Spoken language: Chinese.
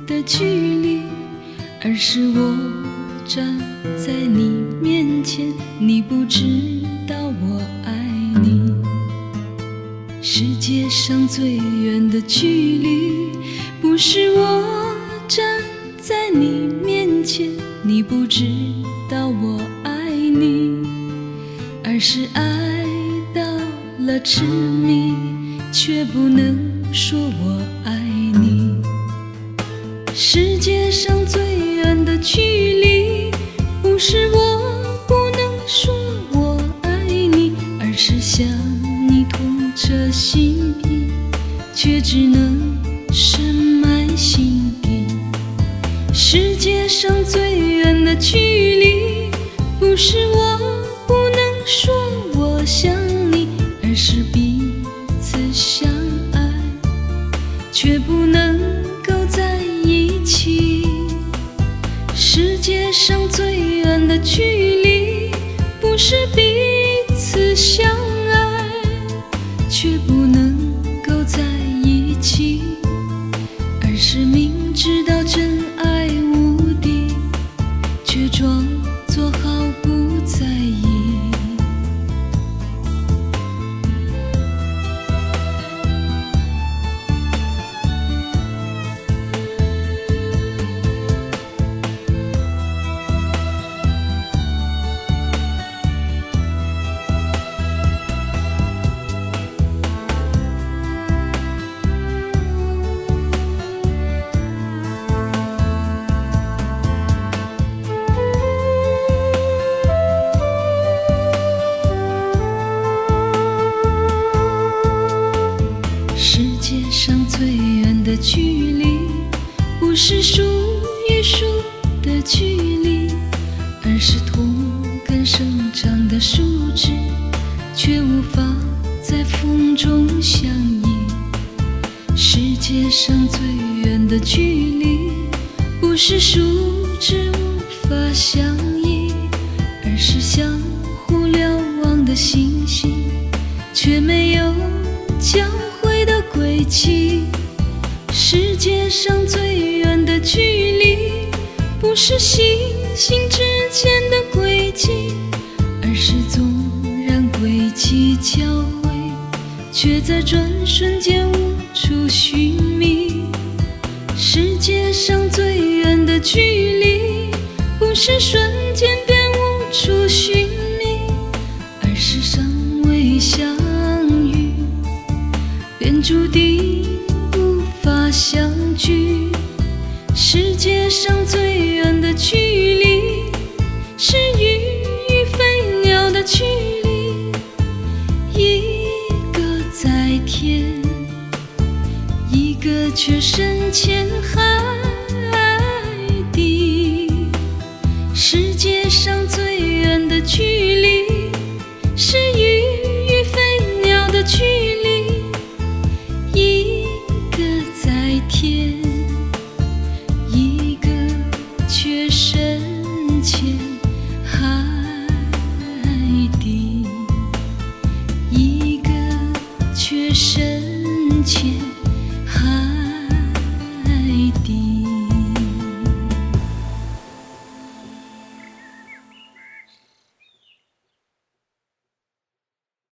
的距离，而是我站在你面前，你不知道我爱你。世界上最远的距离，不是我站在你面前，你不知道我爱你，而是爱到了痴迷，却不能说我爱你。世界上最远的距离，不是我不能说我爱你，而是想你痛彻心脾，却只能深埋心底。世界上最远的距离，不是我不能说我想你，而是彼此相爱，却不能够在一起。世界上最远的距离，不是彼此相爱，却不能够在一起，而是明知道真爱无敌，却装作毫不在意。世界上最远的距离，不是树与树的距离，而是同根生长的树枝，却无法在风中相依。世界上最远的距离，不是树枝无法相依，而是相互瞭望的星星，却没有交汇的轨迹。世界上最远的距离，不是星星之间的轨迹，而是纵然轨迹交汇，却在转瞬间无处寻觅。世界上最远的距离，不是瞬间便无处寻觅，而是尚未相遇，便注定无法相聚。世界上最远的距离，是鱼与飞鸟的距离，一个在天，一个却深潜海底。世界上最远的距离，是鱼与飞鸟的距离，一个在天，一个却深潜海底，一个却深潜